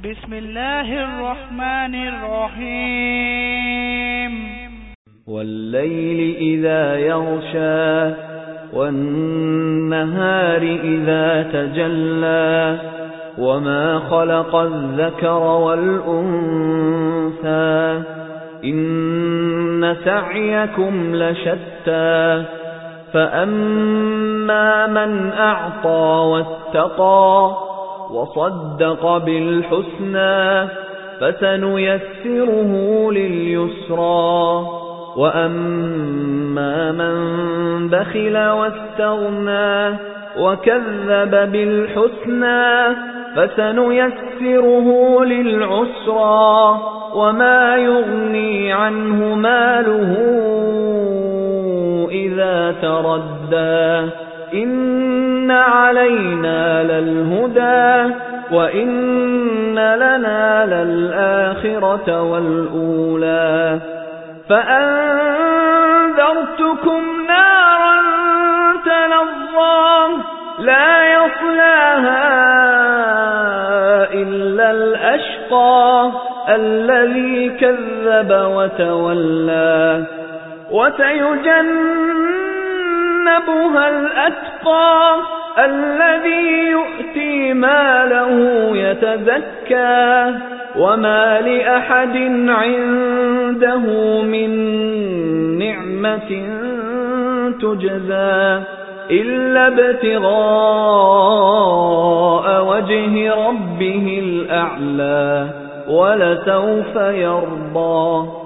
بسم الله الرحمن الرحيم والليل إذا يغشى والنهار إذا تجلى وما خلق الذكر والأنثى إن سعيكم لشتى فأما من أعطى واتقى وصدق بالحسنى فسنيسره لليسرى وأما من بخل واستغنى وكذب بالحسنى فسنيسره للعسرى وما يغني عنه ماله إذا تردى إن علينا للهدى وإن لنا للآخرة والأولى فأنذرتكم نارا تلظى لا يصلاها إلا الأشقى الذي كذب وتولى وسيجنبها الأتقى الذي يؤتي ماله يتزكى وما لأحد عنده من نعمة تجزى إلا ابتغاء وجه ربه الأعلى ولسوف يرضى